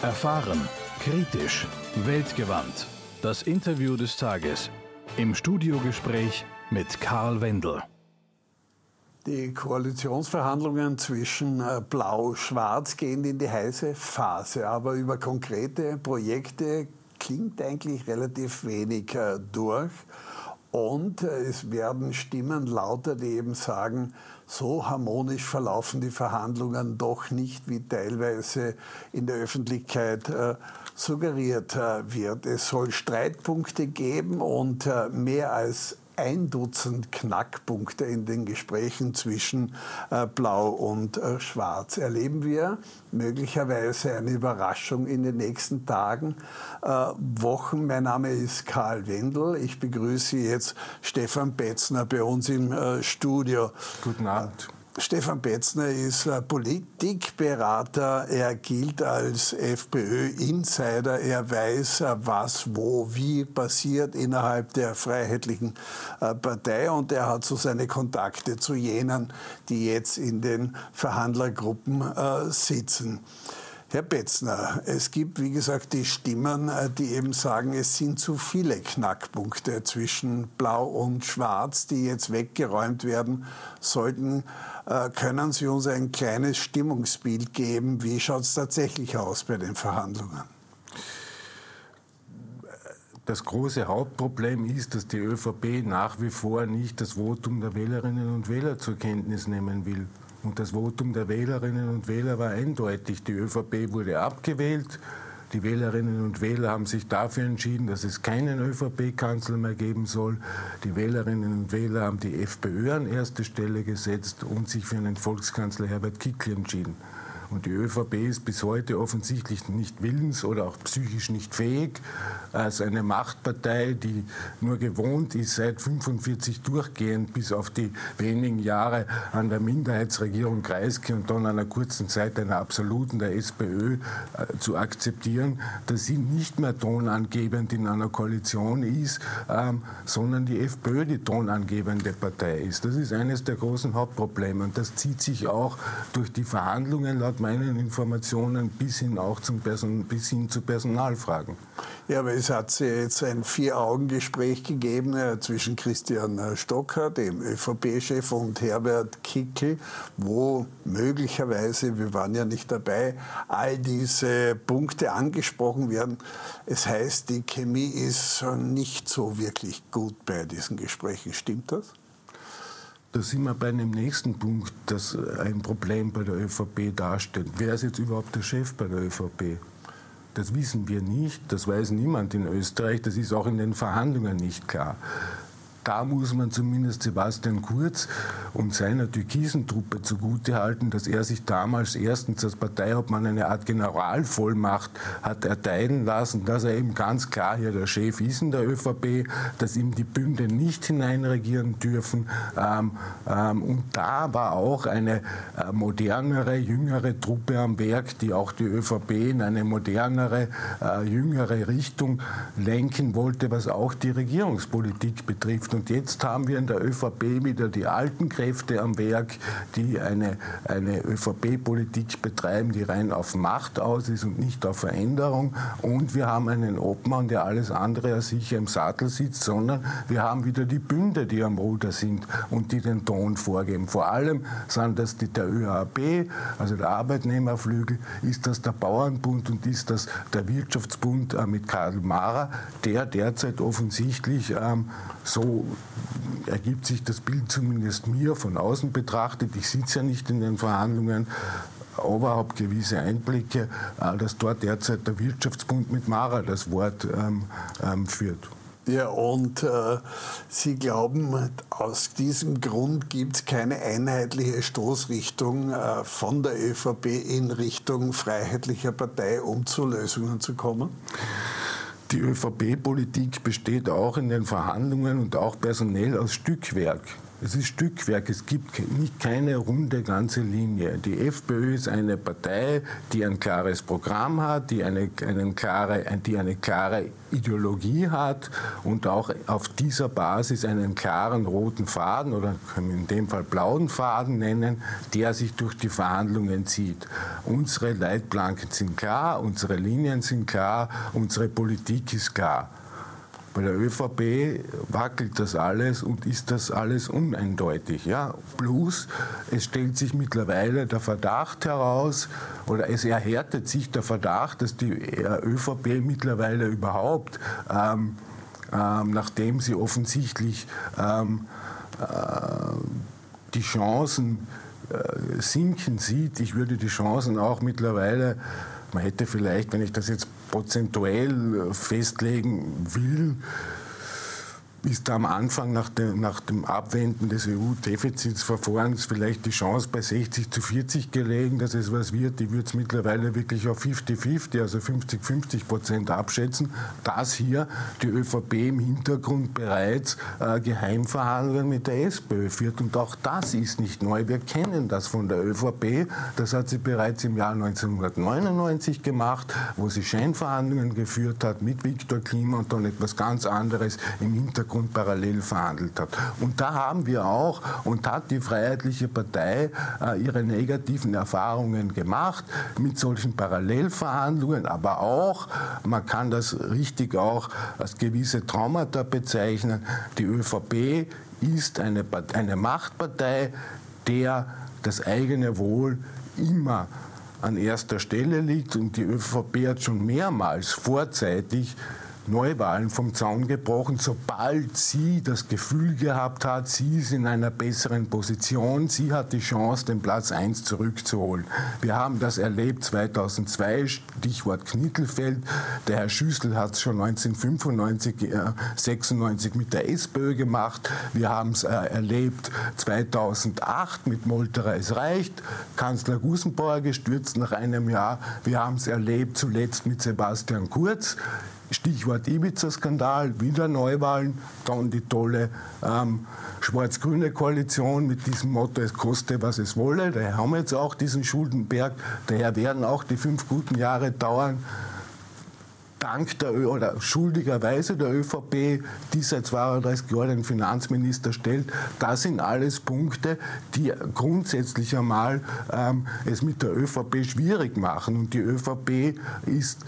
Erfahren, kritisch, weltgewandt. Das Interview des Tages. Im Studiogespräch mit Karl Wendel. Die Koalitionsverhandlungen zwischen Blau-Schwarz gehen in die heiße Phase, aber über konkrete Projekte klingt eigentlich relativ wenig durch. Und es werden Stimmen lauter, die eben sagen, so harmonisch verlaufen die Verhandlungen doch nicht, wie teilweise in der Öffentlichkeit suggeriert wird. Es soll Streitpunkte geben und mehr als 1 Dutzend Knackpunkte in den Gesprächen zwischen Blau und Schwarz. Erleben wir möglicherweise eine Überraschung in den nächsten Tagen, Wochen. Mein Name ist Karl Wendel. Ich begrüße jetzt Stefan Betzner bei uns im Studio. Guten Abend. Stefan Betzner ist Politikberater, er gilt als FPÖ-Insider, er weiß, was, wo, wie passiert innerhalb der Freiheitlichen Partei und er hat so seine Kontakte zu jenen, die jetzt in den Verhandlergruppen sitzen. Herr Betzner, es gibt, wie gesagt, die Stimmen, die eben sagen, es sind zu viele Knackpunkte zwischen Blau und Schwarz, die jetzt weggeräumt werden sollten. Können Sie uns ein kleines Stimmungsbild geben? Wie schaut es tatsächlich aus bei den Verhandlungen? Das große Hauptproblem ist, dass die ÖVP nach wie vor nicht das Votum der Wählerinnen und Wähler zur Kenntnis nehmen will. Und das Votum der Wählerinnen und Wähler war eindeutig. Die ÖVP wurde abgewählt. Die Wählerinnen und Wähler haben sich dafür entschieden, dass es keinen ÖVP-Kanzler mehr geben soll. Die Wählerinnen und Wähler haben die FPÖ an erste Stelle gesetzt und sich für einen Volkskanzler Herbert Kickl entschieden. Und die ÖVP ist bis heute offensichtlich nicht willens oder auch psychisch nicht fähig, als eine Machtpartei, die nur gewohnt ist, seit 1945 durchgehend bis auf die wenigen Jahre an der Minderheitsregierung Kreisky und dann einer kurzen Zeit einer absoluten der SPÖ zu akzeptieren, dass sie nicht mehr tonangebend in einer Koalition ist, sondern die FPÖ die tonangebende Partei ist. Das ist eines der großen Hauptprobleme und das zieht sich auch durch die Verhandlungen laut meinen Informationen bis hin zu Personalfragen. Ja, aber es hat jetzt ein 4-Augen-Gespräch gegeben zwischen Christian Stocker, dem ÖVP-Chef, und Herbert Kickl, wo möglicherweise, wir waren ja nicht dabei, all diese Punkte angesprochen werden. Es heißt, die Chemie ist nicht so wirklich gut bei diesen Gesprächen. Stimmt das? Da sind wir bei einem nächsten Punkt, das ein Problem bei der ÖVP darstellt. Wer ist jetzt überhaupt der Chef bei der ÖVP? Das wissen wir nicht, das weiß niemand in Österreich, das ist auch in den Verhandlungen nicht klar. Da muss man zumindest Sebastian Kurz und seiner türkisen Truppe zugutehalten, dass er sich damals erstens als Parteiobmann eine Art Generalvollmacht hat erteilen lassen, dass er eben ganz klar hier der Chef ist in der ÖVP, dass ihm die Bünde nicht hineinregieren dürfen. Und da war auch eine modernere, jüngere Truppe am Werk, die auch die ÖVP in eine modernere, jüngere Richtung lenken wollte, was auch die Regierungspolitik betrifft. Und jetzt haben wir in der ÖVP wieder die alten Kräfte am Werk, die eine ÖVP-Politik betreiben, die rein auf Macht aus ist und nicht auf Veränderung. Und wir haben einen Obmann, der alles andere als sicher im Sattel sitzt, sondern wir haben wieder die Bünde, die am Ruder sind und die den Ton vorgeben. Vor allem sind das der ÖAB, also der Arbeitnehmerflügel, ist das der Bauernbund und ist das der Wirtschaftsbund mit Karl Maurer, der derzeit offensichtlich so ergibt sich das Bild zumindest mir von außen betrachtet. Ich sitze ja nicht in den Verhandlungen, aber habe gewisse Einblicke, dass dort derzeit der Wirtschaftsbund mit Maurer das Wort führt. Ja, und Sie glauben, aus diesem Grund gibt es keine einheitliche Stoßrichtung von der ÖVP in Richtung Freiheitlicher Partei, um zu Lösungen zu kommen? Die ÖVP-Politik besteht auch in den Verhandlungen und auch personell aus Stückwerk. Es ist Stückwerk, es gibt keine runde ganze Linie. Die FPÖ ist eine Partei, die ein klares Programm hat, die eine klare Ideologie hat und auch auf dieser Basis einen klaren roten Faden oder können wir in dem Fall blauen Faden nennen, der sich durch die Verhandlungen zieht. Unsere Leitplanken sind klar, unsere Linien sind klar, unsere Politik ist klar. Bei der ÖVP wackelt das alles und ist das alles uneindeutig. Ja? Plus, es stellt sich mittlerweile der Verdacht heraus, oder es erhärtet sich der Verdacht, dass die ÖVP mittlerweile überhaupt, nachdem sie offensichtlich die Chancen sinken sieht, ich würde die Chancen auch mittlerweile, man hätte vielleicht, wenn ich das jetzt prozentuell festlegen will, ist da am Anfang nach dem Abwenden des EU-Defizitsverfahrens vielleicht die Chance bei 60:40 gelegen, dass es was wird. Die würde es mittlerweile wirklich auf 50-50, also 50-50% abschätzen, dass hier die ÖVP im Hintergrund bereits Geheimverhandlungen mit der SPÖ führt. Und auch das ist nicht neu. Wir kennen das von der ÖVP. Das hat sie bereits im Jahr 1999 gemacht, wo sie Scheinverhandlungen geführt hat mit Viktor Klima und dann etwas ganz anderes im Hintergrund parallel verhandelt hat. Und da haben wir auch, und hat die Freiheitliche Partei ihre negativen Erfahrungen gemacht mit solchen Parallelverhandlungen, aber auch, man kann das richtig auch als gewisse Traumata bezeichnen, die ÖVP ist eine Machtpartei, der das eigene Wohl immer an erster Stelle liegt, und die ÖVP hat schon mehrmals vorzeitig Neuwahlen vom Zaun gebrochen, sobald sie das Gefühl gehabt hat, sie ist in einer besseren Position, sie hat die Chance, den Platz 1 zurückzuholen. Wir haben das erlebt 2002, Stichwort Knittelfeld. Der Herr Schüssel hat es schon 1995, 96 mit der SPÖ gemacht. Wir haben es erlebt 2008 mit Molterer, es reicht. Kanzler Gusenbauer gestürzt nach einem Jahr. Wir haben es erlebt zuletzt mit Sebastian Kurz. Stichwort Ibiza-Skandal, wieder Neuwahlen, dann die tolle schwarz-grüne Koalition mit diesem Motto, es koste, was es wolle. Daher haben wir jetzt auch diesen Schuldenberg, daher werden auch die 5 guten Jahre dauern. Dank oder schuldigerweise der ÖVP, die seit 32 Jahren den Finanzminister stellt, das sind alles Punkte, die grundsätzlich einmal es mit der ÖVP schwierig machen. Und die ÖVP ist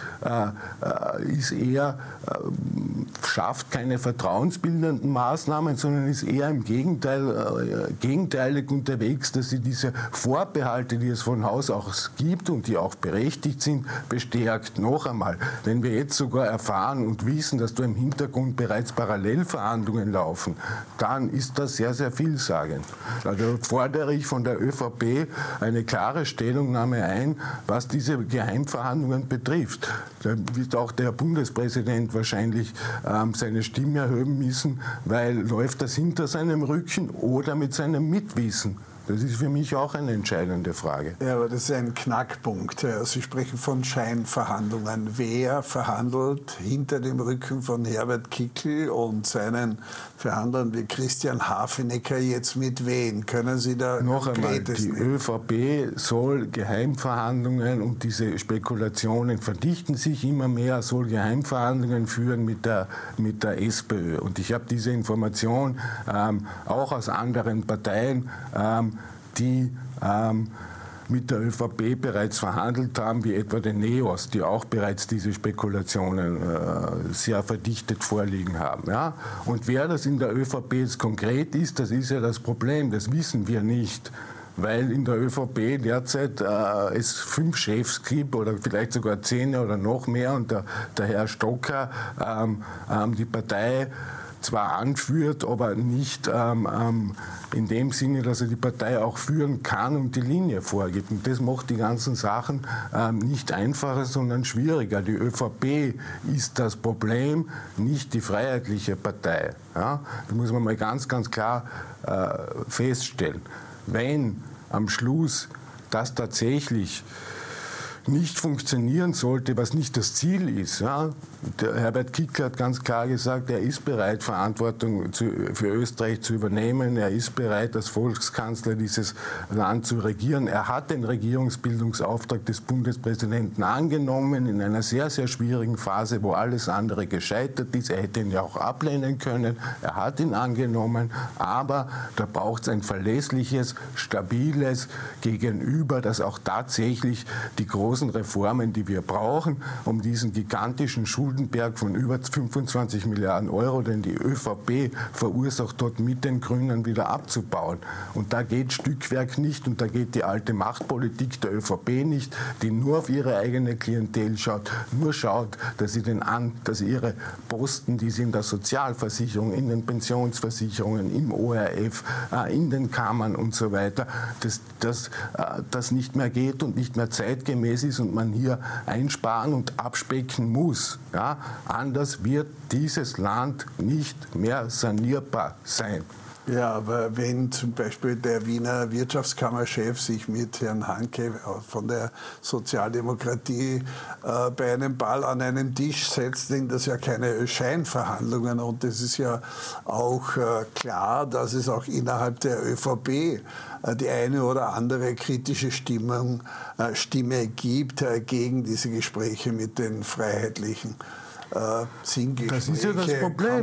eher, schafft keine vertrauensbildenden Maßnahmen, sondern ist eher im Gegenteil, gegenteilig unterwegs, dass sie diese Vorbehalte, die es von Haus aus gibt und die auch berechtigt sind, bestärkt. Noch einmal, wenn wir jetzt sogar erfahren und wissen, dass da im Hintergrund bereits Parallelverhandlungen laufen, dann ist das sehr, sehr vielsagend. Also fordere ich von der ÖVP eine klare Stellungnahme ein, was diese Geheimverhandlungen betrifft. Da wird auch der Bundespräsident wahrscheinlich seine Stimme erhöhen müssen, weil läuft das hinter seinem Rücken oder mit seinem Mitwissen? Das ist für mich auch eine entscheidende Frage. Ja, aber das ist ein Knackpunkt. Sie sprechen von Scheinverhandlungen. Wer verhandelt hinter dem Rücken von Herbert Kickl und seinen Verhandlern wie Christian Hafenecker jetzt mit wen? Können Sie da noch einmal, die ÖVP soll Geheimverhandlungen, und diese Spekulationen verdichten sich immer mehr, soll Geheimverhandlungen führen mit der SPÖ. Und ich habe diese Information auch aus anderen Parteien, die mit der ÖVP bereits verhandelt haben, wie etwa den NEOS, die auch bereits diese Spekulationen sehr verdichtet vorliegen haben. Ja? Und wer das in der ÖVP jetzt konkret ist, das ist ja das Problem, das wissen wir nicht. Weil in der ÖVP derzeit es 5 Chefs gibt oder vielleicht sogar 10 oder noch mehr, und der Herr Stocker die Partei zwar anführt, aber nicht in dem Sinne, dass er die Partei auch führen kann und die Linie vorgibt. Und das macht die ganzen Sachen nicht einfacher, sondern schwieriger. Die ÖVP ist das Problem, nicht die Freiheitliche Partei. Ja? Das muss man mal ganz, ganz klar feststellen. Wenn am Schluss das tatsächlich nicht funktionieren sollte, was nicht das Ziel ist. Ja? Der Herbert Kickl hat ganz klar gesagt, er ist bereit, Verantwortung für Österreich zu übernehmen. Er ist bereit, als Volkskanzler dieses Land zu regieren. Er hat den Regierungsbildungsauftrag des Bundespräsidenten angenommen in einer sehr, sehr schwierigen Phase, wo alles andere gescheitert ist. Er hätte ihn ja auch ablehnen können. Er hat ihn angenommen. Aber da braucht es ein verlässliches, stabiles Gegenüber, das auch tatsächlich die großen Reformen, die wir brauchen, um diesen gigantischen Schuldenberg von über 25 Milliarden Euro, den die ÖVP verursacht dort mit den Grünen, wieder abzubauen. Und da geht Stückwerk nicht und da geht die alte Machtpolitik der ÖVP nicht, die nur auf ihre eigene Klientel schaut, nur schaut, dass sie ihre Posten, die sie in der Sozialversicherung, in den Pensionsversicherungen, im ORF, in den Kammern und so weiter, dass das nicht mehr geht und nicht mehr zeitgemäß ist und man hier einsparen und abspecken muss. Ja? Anders wird dieses Land nicht mehr sanierbar sein. Ja, aber wenn zum Beispiel der Wiener Wirtschaftskammerchef sich mit Herrn Hanke von der Sozialdemokratie bei einem Ball an einen Tisch setzt, sind das ja keine Scheinverhandlungen. Und es ist ja auch klar, dass es auch innerhalb der ÖVP die eine oder andere kritische Stimme gibt gegen diese Gespräche mit den Freiheitlichen. Das ist ja das Problem.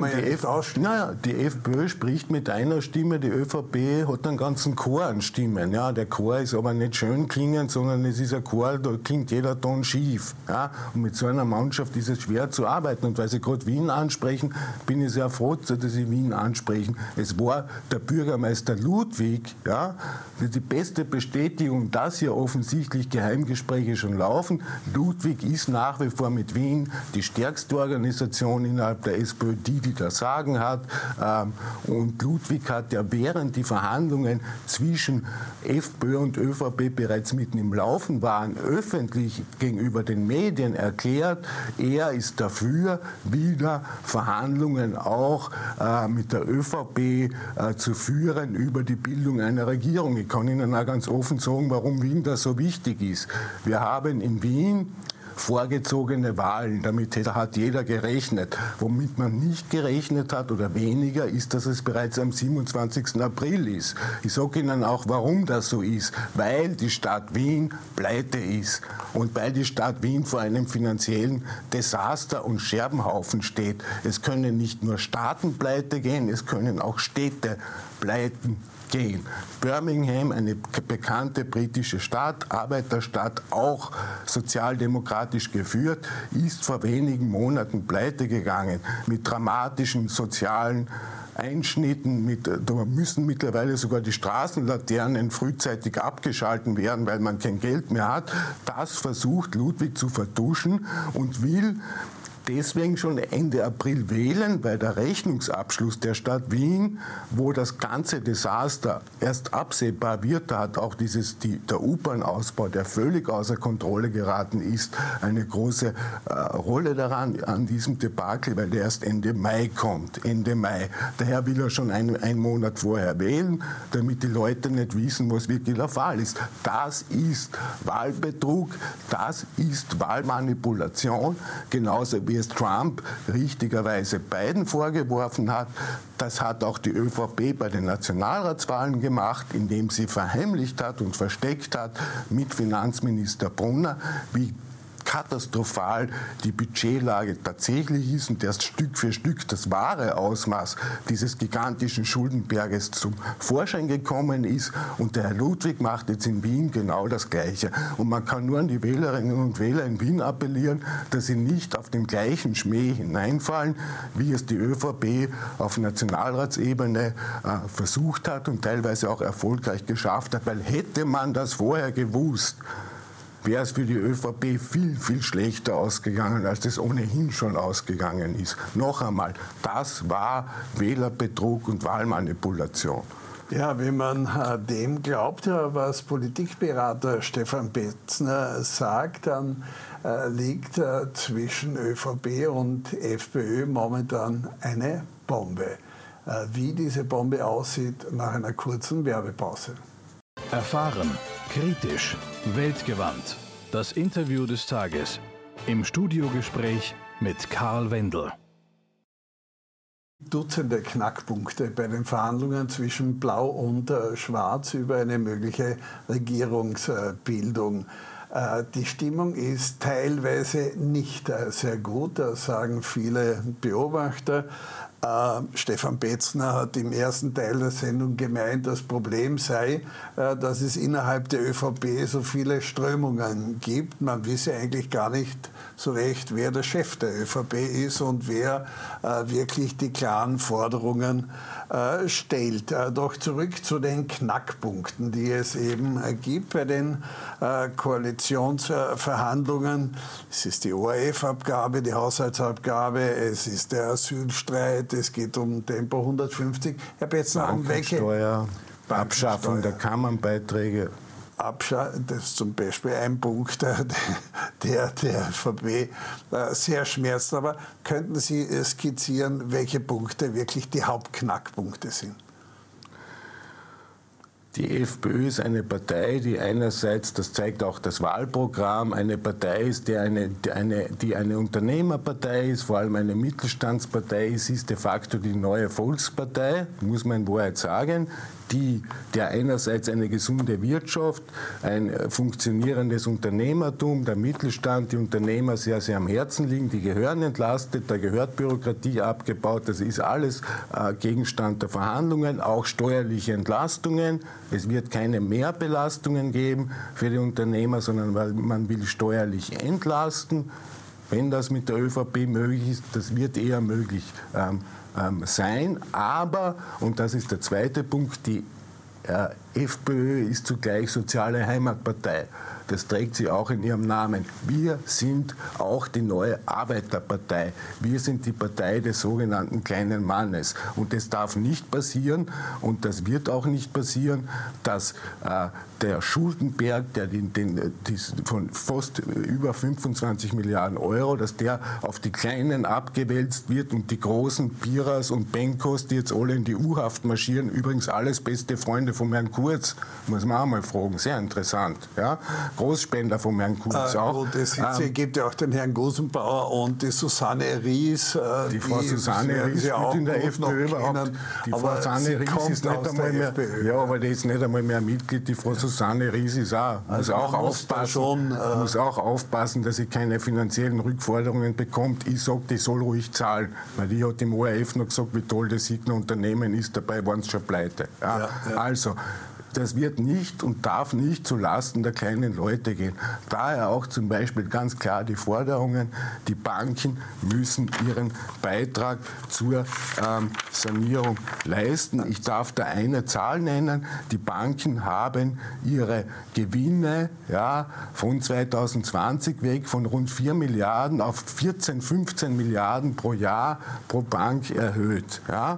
Die FPÖ spricht mit einer Stimme, die ÖVP hat einen ganzen Chor an Stimmen. Ja, der Chor ist aber nicht schön klingend, sondern es ist ein Chor, da klingt jeder Ton schief. Ja, und mit so einer Mannschaft ist es schwer zu arbeiten. Und weil Sie gerade Wien ansprechen, bin ich sehr froh, dass Sie Wien ansprechen. Es war der Bürgermeister Ludwig, ja, die beste Bestätigung, dass hier offensichtlich Geheimgespräche schon laufen. Ludwig ist nach wie vor mit Wien die stärkste Organisation innerhalb der SPÖ, die das Sagen hat. Und Ludwig hat ja während die Verhandlungen zwischen FPÖ und ÖVP bereits mitten im Laufen waren, öffentlich gegenüber den Medien erklärt, er ist dafür, wieder Verhandlungen auch mit der ÖVP zu führen über die Bildung einer Regierung. Ich kann Ihnen auch ganz offen sagen, warum Wien da so wichtig ist. Wir haben in Wien vorgezogene Wahlen. Damit hat jeder gerechnet. Womit man nicht gerechnet hat oder weniger, ist, dass es bereits am 27. April ist. Ich sage Ihnen auch, warum das so ist. Weil die Stadt Wien pleite ist und weil die Stadt Wien vor einem finanziellen Desaster und Scherbenhaufen steht. Es können nicht nur Staaten pleite gehen, es können auch Städte pleiten gehen. Birmingham, eine bekannte britische Stadt, Arbeiterstadt, auch sozialdemokratisch geführt, ist vor wenigen Monaten pleite gegangen mit dramatischen sozialen Einschnitten. Da müssen mittlerweile sogar die Straßenlaternen frühzeitig abgeschalten werden, weil man kein Geld mehr hat. Das versucht Ludwig zu vertuschen und will deswegen schon Ende April wählen, weil der Rechnungsabschluss der Stadt Wien, wo das ganze Desaster erst absehbar wird, da hat auch der U-Bahn-Ausbau, der völlig außer Kontrolle geraten ist, eine große Rolle daran, an diesem Debakel, weil der erst Ende Mai kommt. Ende Mai. Daher will er schon einen Monat vorher wählen, damit die Leute nicht wissen, was wirklich der Fall ist. Das ist Wahlbetrug, das ist Wahlmanipulation, genauso wie es Trump richtigerweise Biden vorgeworfen hat. Das hat auch die ÖVP bei den Nationalratswahlen gemacht, indem sie verheimlicht hat und versteckt hat mit Finanzminister Brunner, wie katastrophal die Budgetlage tatsächlich ist und erst Stück für Stück das wahre Ausmaß dieses gigantischen Schuldenberges zum Vorschein gekommen ist. Und der Herr Ludwig macht jetzt in Wien genau das Gleiche. Und man kann nur an die Wählerinnen und Wähler in Wien appellieren, dass sie nicht auf den gleichen Schmäh hineinfallen, wie es die ÖVP auf Nationalratsebene versucht hat und teilweise auch erfolgreich geschafft hat. Weil hätte man das vorher gewusst, wäre es für die ÖVP viel, viel schlechter ausgegangen, als es ohnehin schon ausgegangen ist. Noch einmal, das war Wählerbetrug und Wahlmanipulation. Ja, wenn man dem glaubt, was Politikberater Stefan Betzner sagt, dann liegt zwischen ÖVP und FPÖ momentan eine Bombe. Wie diese Bombe aussieht, nach einer kurzen Werbepause. Erfahren, kritisch, weltgewandt. Das Interview des Tages. Im Studiogespräch mit Karl Wendel. Dutzende Knackpunkte bei den Verhandlungen zwischen Blau und Schwarz über eine mögliche Regierungsbildung. Die Stimmung ist teilweise nicht sehr gut, das sagen viele Beobachter. Stefan Petzner hat im ersten Teil der Sendung gemeint, das Problem sei, dass es innerhalb der ÖVP so viele Strömungen gibt. Man wisse eigentlich gar nicht so recht, wer der Chef der ÖVP ist und wer wirklich die klaren Forderungen stellt. Doch zurück zu den Knackpunkten, die es eben gibt bei den Koalitionsverhandlungen. Es ist die ORF-Abgabe, die Haushaltsabgabe, es ist der Asylstreit, es geht um Tempo 150. Herr Petzner, um welche Bankensteuer, Abschaffung der Kammernbeiträge. Das ist zum Beispiel ein Punkt, der ÖVP sehr schmerzt. Aber könnten Sie skizzieren, welche Punkte wirklich die Hauptknackpunkte sind? Die FPÖ ist eine Partei, die einerseits, das zeigt auch das Wahlprogramm, eine Partei ist, die eine Unternehmerpartei ist, vor allem eine Mittelstandspartei ist de facto die neue Volkspartei, muss man in Wahrheit sagen, der einerseits eine gesunde Wirtschaft, ein funktionierendes Unternehmertum, der Mittelstand, die Unternehmer sehr, sehr am Herzen liegen, die gehören entlastet, da gehört Bürokratie abgebaut, das ist alles Gegenstand der Verhandlungen, auch steuerliche Entlastungen. Es wird keine Mehrbelastungen geben für die Unternehmer, sondern weil man will steuerlich entlasten. Wenn das mit der ÖVP möglich ist, das wird eher möglich sein. Aber, und das ist der zweite Punkt, die FPÖ ist zugleich soziale Heimatpartei. Das trägt sie auch in ihrem Namen. Wir sind auch die neue Arbeiterpartei. Wir sind die Partei des sogenannten kleinen Mannes. Und es darf nicht passieren, und das wird auch nicht passieren, dass der Schuldenberg, der von fast über 25 Milliarden Euro, dass der auf die Kleinen abgewälzt wird und die großen Piras und Benkos, die jetzt alle in die U-Haft marschieren, übrigens alles beste Freunde von Herrn Kurz, muss man auch mal fragen, sehr interessant. Ja? Großspender von Herrn Kurz auch. Gut, es gibt ja auch den Herrn Gusenbauer und die Susanne Ries. Die Frau Susanne Ries spielt in der FPÖ überhaupt. Die Frau Susanne Ries ist nicht einmal mehr, ja, aber die ist nicht einmal mehr Mitglied. Die Frau Susanne Ries ist auch, muss auch aufpassen, dass sie keine finanziellen Rückforderungen bekommt. Ich sage, die soll ruhig zahlen, weil die hat im ORF noch gesagt, wie toll das Signer Unternehmen ist, dabei waren sie schon pleite. Ja. Also, das wird nicht und darf nicht zulasten der kleinen Leute gehen. Daher auch zum Beispiel ganz klar die Forderungen, die Banken müssen ihren Beitrag zur Sanierung leisten. Ich darf da eine Zahl nennen. Die Banken haben ihre Gewinne von 2020 weg von rund 4 Milliarden auf 14, 15 Milliarden pro Jahr pro Bank erhöht. Ja.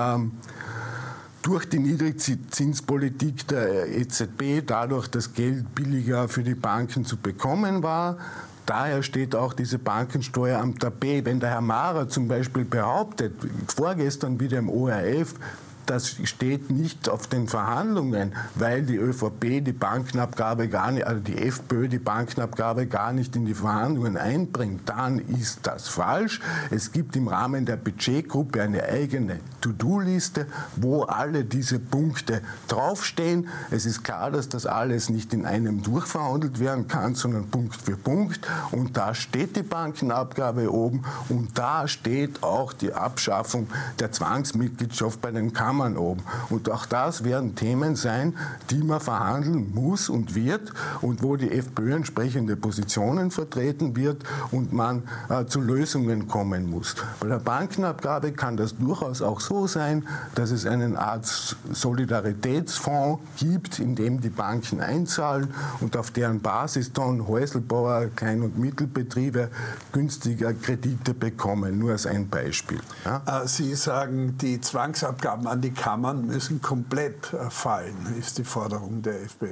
Durch die Niedrigzinspolitik der EZB, dadurch, dass Geld billiger für die Banken zu bekommen war. Daher steht auch diese Bankensteuer am Tapet. Wenn der Herr Maurer zum Beispiel behauptet, vorgestern wieder im ORF, das steht nicht auf den Verhandlungen, weil die ÖVP die Bankenabgabe gar nicht, also die FPÖ die Bankenabgabe gar nicht in die Verhandlungen einbringt, dann ist das falsch. Es gibt im Rahmen der Budgetgruppe eine eigene To-Do-Liste, wo alle diese Punkte draufstehen. Es ist klar, dass das alles nicht in einem durchverhandelt werden kann, sondern Punkt für Punkt. Und da steht die Bankenabgabe oben und da steht auch die Abschaffung der Zwangsmitgliedschaft bei den Kammern oben. Und auch das werden Themen sein, die man verhandeln muss und wird und wo die FPÖ entsprechende Positionen vertreten wird und man zu Lösungen kommen muss. Bei der Bankenabgabe kann das durchaus auch so sein, dass es eine Art Solidaritätsfonds gibt, in dem die Banken einzahlen und auf deren Basis dann Häuselbauer, Klein- und Mittelbetriebe günstiger Kredite bekommen. Nur als ein Beispiel. Ja? Sie sagen, die Zwangsabgaben an die Kammern müssen komplett fallen, ist die Forderung der FPÖ.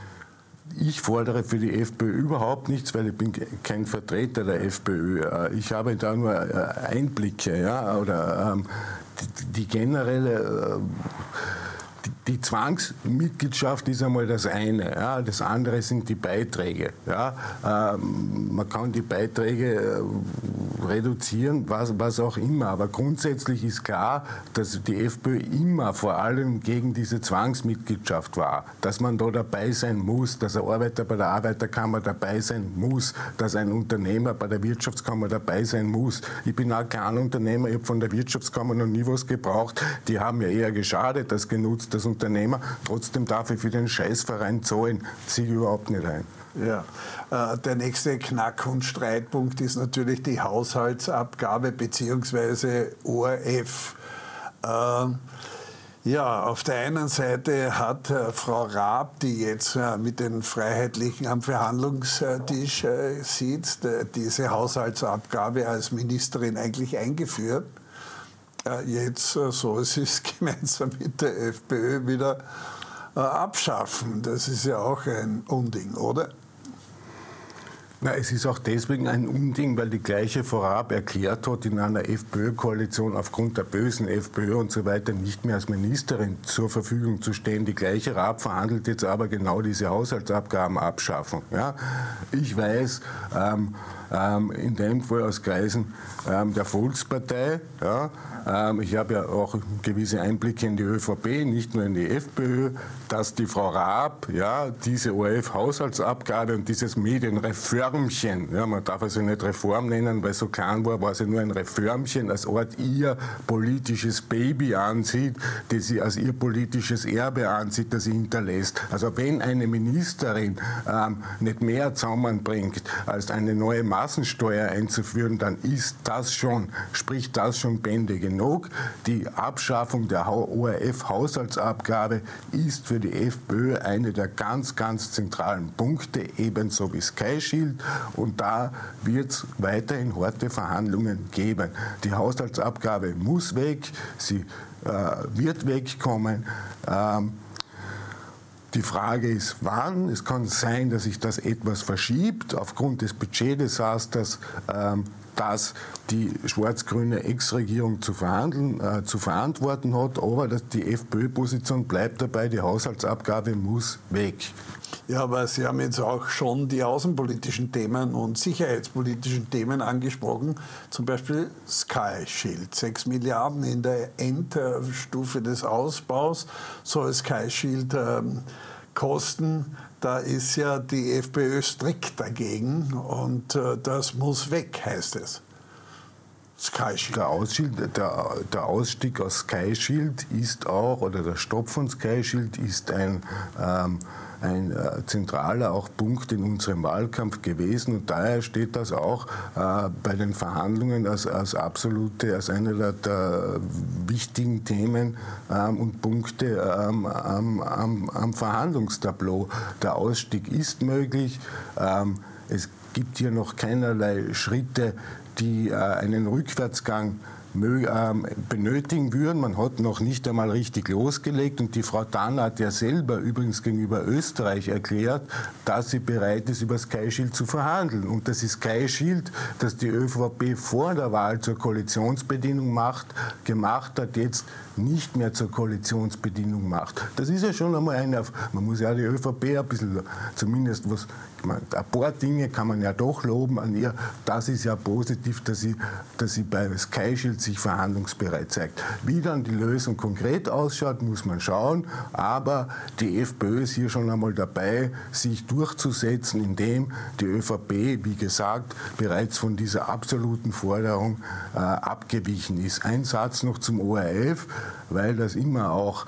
Ich fordere für die FPÖ überhaupt nichts, weil ich bin kein Vertreter der FPÖ. Ich habe da nur Einblicke, ja, oder die generelle die Zwangsmitgliedschaft ist einmal das eine, ja, das andere sind die Beiträge. Ja. Man kann die Beiträge reduzieren, was auch immer, aber grundsätzlich ist klar, dass die FPÖ immer vor allem gegen diese Zwangsmitgliedschaft war, dass man da dabei sein muss, dass ein Arbeiter bei der Arbeiterkammer dabei sein muss, dass ein Unternehmer bei der Wirtschaftskammer dabei sein muss. Ich bin auch kein Unternehmer, ich habe von der Wirtschaftskammer noch nie was gebraucht, die haben mir eher geschadet als genutzt, das Unternehmer. Trotzdem darf ich für den Scheißverein zahlen. Ziehe ich überhaupt nicht ein. Ja, der nächste Knack- und Streitpunkt ist natürlich die Haushaltsabgabe bzw. ORF. Ja, auf der einen Seite hat Frau Raab, die jetzt mit den Freiheitlichen am Verhandlungstisch sitzt, diese Haushaltsabgabe als Ministerin eigentlich eingeführt. Jetzt soll sie es gemeinsam mit der FPÖ wieder abschaffen. Das ist ja auch ein Unding, oder? Na, es ist auch deswegen ein Unding, weil die gleiche Frau Raab erklärt hat, in einer FPÖ-Koalition aufgrund der bösen FPÖ und so weiter nicht mehr als Ministerin zur Verfügung zu stehen. Die gleiche Raab verhandelt jetzt aber genau diese Haushaltsabgaben abschaffen. Ja? Ich weiß, in dem Fall aus Kreisen der Volkspartei, ja, ich habe ja auch gewisse Einblicke in die ÖVP, nicht nur in die FPÖ, dass die Frau Raab ja, diese ORF-Haushaltsabgabe und dieses Medienreformchen, ja, man darf also nicht Reform nennen, weil so klein war sie nur ein Reformchen, als Art ihr politisches Baby ansieht, das sie als ihr politisches Erbe ansieht, das sie hinterlässt. Also wenn eine Ministerin nicht mehr zusammenbringt, als eine neue Massensteuer einzuführen, dann spricht das schon Bände genug. Die Abschaffung der ORF-Haushaltsabgabe ist für die FPÖ eine der ganz, ganz zentralen Punkte, ebenso wie Sky Shield. Und da wird es weiterhin harte Verhandlungen geben. Die Haushaltsabgabe muss weg, sie wird wegkommen. Die Frage ist, wann. Es kann sein, dass sich das etwas verschiebt aufgrund des Budgetdesasters, das die schwarz-grüne Ex-Regierung zu verantworten hat. Aber die FPÖ-Position bleibt dabei, die Haushaltsabgabe muss weg. Ja, aber Sie haben jetzt auch schon die außenpolitischen Themen und sicherheitspolitischen Themen angesprochen. Zum Beispiel Sky Shield. 6 Milliarden in der Endstufe des Ausbaus soll Sky Shield kosten. Da ist ja die FPÖ strikt dagegen und das muss weg, heißt es. Sky Shield. Der Ausstieg aus Sky Shield ist auch, oder der Stopp von Sky Shield ist ein zentraler auch Punkt in unserem Wahlkampf gewesen und daher steht das auch bei den Verhandlungen als einer der wichtigen Themen und Punkte am Verhandlungstableau. Der Ausstieg ist möglich. Es gibt hier noch keinerlei Schritte, die einen Rückwärtsgang benötigen würden. Man hat noch nicht einmal richtig losgelegt und die Frau Tanner hat ja selber übrigens gegenüber Österreich erklärt, dass sie bereit ist, über Sky Shield zu verhandeln. Und das ist Sky Shield, das die ÖVP vor der Wahl zur Koalitionsbedienung gemacht hat, jetzt nicht mehr zur Koalitionsbedienung macht. Das ist ja schon einmal man muss ja die ÖVP ein bisschen, zumindest ein paar Dinge kann man ja doch loben an ihr. Das ist ja positiv, dass sie bei Sky Shield sich verhandlungsbereit zeigt. Wie dann die Lösung konkret ausschaut, muss man schauen. Aber die FPÖ ist hier schon einmal dabei, sich durchzusetzen, indem die ÖVP, wie gesagt, bereits von dieser absoluten Forderung abgewichen ist. Ein Satz noch zum ORF, weil das immer auch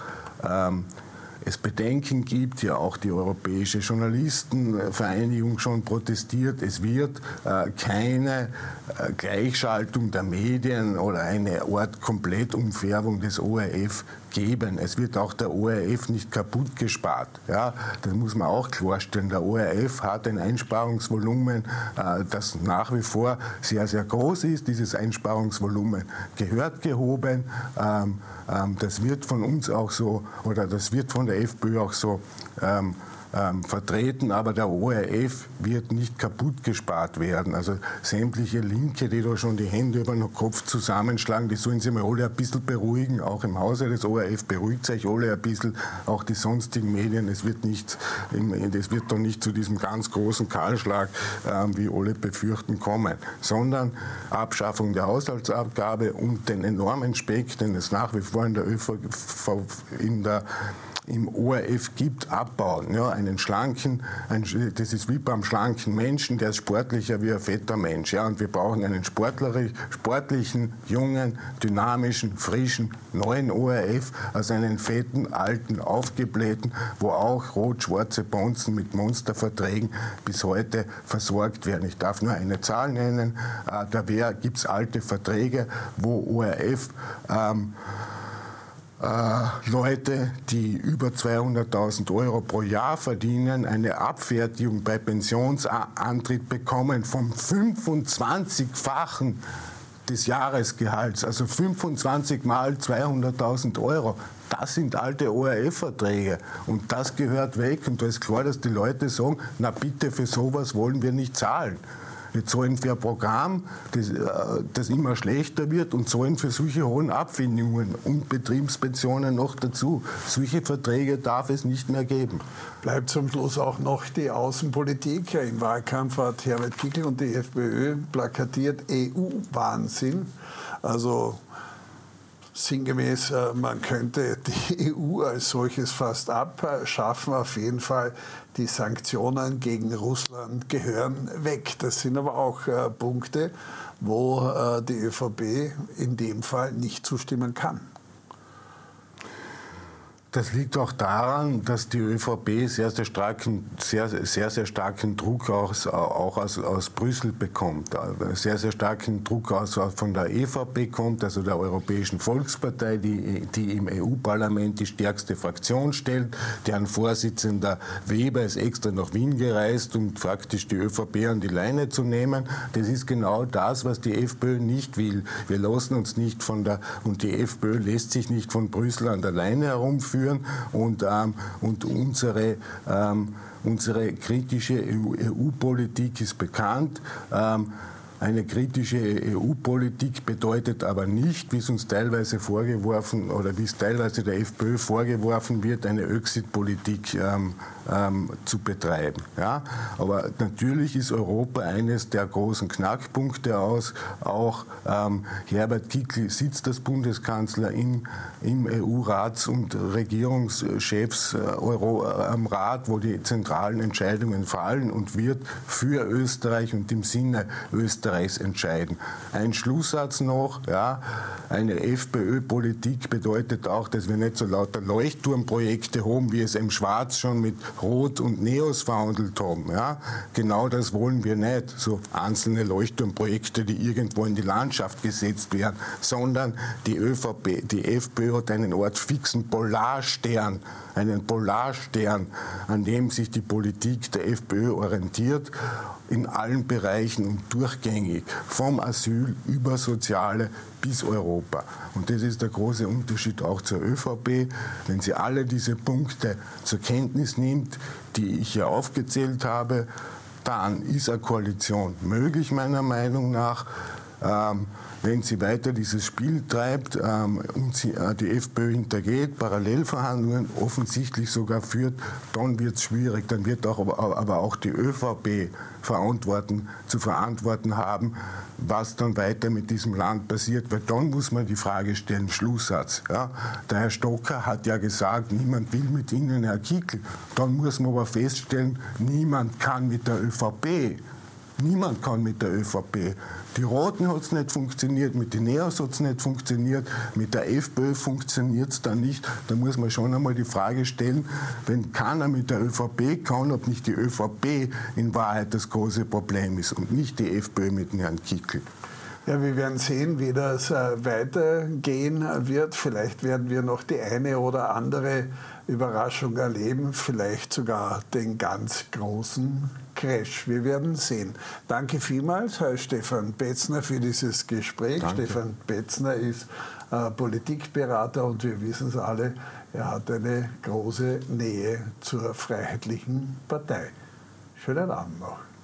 es Bedenken gibt, ja auch die Europäische Journalistenvereinigung schon protestiert. Es wird keine Gleichschaltung der Medien oder eine Art Komplettumfärbung des ORF geben. Es wird auch der ORF nicht kaputt gespart. Ja, das muss man auch klarstellen. Der ORF hat ein Einsparungsvolumen, das nach wie vor sehr, sehr groß ist. Dieses Einsparungsvolumen gehört gehoben. Das wird von uns auch so, oder das wird von der FPÖ auch so vertreten, aber der ORF wird nicht kaputt gespart werden. Also sämtliche Linke, die da schon die Hände über den Kopf zusammenschlagen, die sollen sich mal alle ein bisschen beruhigen, auch im Hause des ORF beruhigt sich alle ein bisschen, auch die sonstigen Medien. Es wird doch nicht zu diesem ganz großen Kahlschlag, wie alle befürchten, kommen, sondern Abschaffung der Haushaltsabgabe und den enormen Speck, den es nach wie vor in der im ORF gibt, abbauen. Ja, einen schlanken, das ist wie beim schlanken Menschen, der ist sportlicher wie ein fetter Mensch. Ja, und wir brauchen einen sportlichen, jungen, dynamischen, frischen, neuen ORF als einen fetten, alten, aufgeblähten, wo auch rot-schwarze Bonzen mit Monsterverträgen bis heute versorgt werden. Ich darf nur eine Zahl nennen. Da gibt es alte Verträge, wo ORF Leute, die über 200.000 Euro pro Jahr verdienen, eine Abfertigung bei Pensionsantritt bekommen vom 25-fachen des Jahresgehalts, also 25 mal 200.000 Euro. Das sind alte ORF-Verträge und das gehört weg und da ist klar, dass die Leute sagen, na bitte, für sowas wollen wir nicht zahlen. Wir zahlen für ein Programm, das immer schlechter wird und zahlen für solche hohen Abfindungen und Betriebspensionen noch dazu. Solche Verträge darf es nicht mehr geben. Bleibt zum Schluss auch noch die Außenpolitik. Im Wahlkampf hat Herbert Kickl und die FPÖ plakatiert EU-Wahnsinn. Also sinngemäß, man könnte die EU als solches fast abschaffen. Auf jeden Fall, die Sanktionen gegen Russland gehören weg. Das sind aber auch Punkte, wo die ÖVP in dem Fall nicht zustimmen kann. Das liegt auch daran, dass die ÖVP sehr, sehr starken Druck auch aus Brüssel bekommt. Sehr, sehr starken Druck von der EVP kommt, also der Europäischen Volkspartei, die im EU-Parlament die stärkste Fraktion stellt. Deren Vorsitzender Weber ist extra nach Wien gereist, um praktisch die ÖVP an die Leine zu nehmen. Das ist genau das, was die FPÖ nicht will. Wir lassen uns nicht und die FPÖ lässt sich nicht von Brüssel an der Leine herumführen. Und unsere kritische EU-Politik ist bekannt. Eine kritische EU-Politik bedeutet aber nicht, wie es uns teilweise vorgeworfen oder wie es teilweise der FPÖ vorgeworfen wird, eine Exit-Politik zu betreiben. Ja? Aber natürlich ist Europa eines der großen Knackpunkte aus. Auch Herbert Kickl sitzt als Bundeskanzler im EU-Rats- und Regierungschefs am Rat, wo die zentralen Entscheidungen fallen und wird für Österreich und im Sinne Österreichs entscheiden. Ein Schlusssatz noch, ja, eine FPÖ-Politik bedeutet auch, dass wir nicht so lauter Leuchtturmprojekte haben, wie es im Schwarz schon mit Rot und Neos verhandelt haben. Ja? Genau das wollen wir nicht, so einzelne Leuchtturmprojekte, die irgendwo in die Landschaft gesetzt werden, sondern die FPÖ hat einen Art fixen Polarstern, an dem sich die Politik der FPÖ orientiert, in allen Bereichen und durchgängig, vom Asyl über Soziale bis Europa. Und das ist der große Unterschied auch zur ÖVP. Wenn sie alle diese Punkte zur Kenntnis nimmt, die ich hier aufgezählt habe, dann ist eine Koalition möglich, meiner Meinung nach. Wenn sie weiter dieses Spiel treibt und die FPÖ hintergeht, Parallelverhandlungen offensichtlich sogar führt, dann wird es schwierig. Dann wird aber auch die ÖVP zu verantworten haben, was dann weiter mit diesem Land passiert. Weil dann muss man die Frage stellen, Schlusssatz. Ja? Der Herr Stocker hat ja gesagt, niemand will mit Ihnen, Herr Kickl. Dann muss man aber feststellen, niemand kann mit der ÖVP. Niemand kann mit der ÖVP. Die Roten hat es nicht funktioniert, mit den Neos hat es nicht funktioniert, mit der FPÖ funktioniert es dann nicht. Da muss man schon einmal die Frage stellen, wenn keiner mit der ÖVP kann, ob nicht die ÖVP in Wahrheit das große Problem ist und nicht die FPÖ mit dem Herrn Kickl. Ja, wir werden sehen, wie das weitergehen wird. Vielleicht werden wir noch die eine oder andere Überraschung erleben, vielleicht sogar den ganz großen Crash. Wir werden sehen. Danke vielmals, Herr Stefan Petzner, für dieses Gespräch. Danke. Stefan Petzner ist Politikberater und wir wissen es alle, er hat eine große Nähe zur Freiheitlichen Partei. Schönen Abend noch.